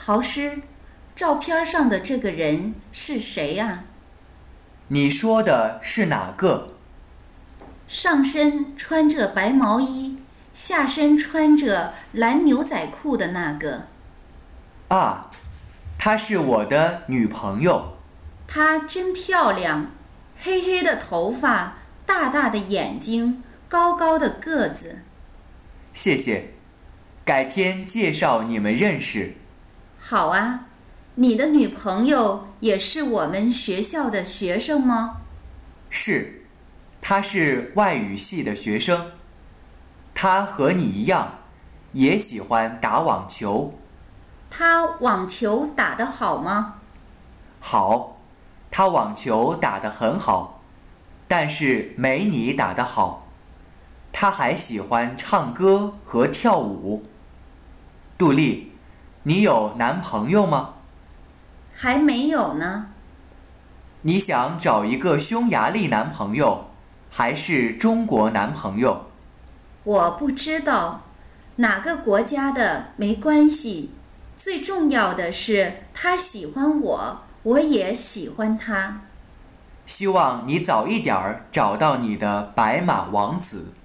陶师，照片上的这个人是谁呀？ 你说的是哪个？ 上身穿着白毛衣，下身穿着蓝牛仔裤的那个。 啊，她是我的女朋友。 她真漂亮，黑黑的头发，大大的眼睛，高高的个子。 谢谢，改天介绍你们认识。 好啊，你的女朋友也是我们学校的学生吗？ 是，她是外语系的学生。她和你一样，也喜欢打网球。 她网球打得好吗？ 好，她网球打得很好，但是没你打得好。她还喜欢唱歌和跳舞。杜丽，你有男朋友吗？ 还没有呢。 你想找一个匈牙利男朋友，还是中国男朋友？ 我不知道，哪个国家的没关系，最重要的是他喜欢我，我也喜欢他。 希望你早一点儿找到你的白马王子。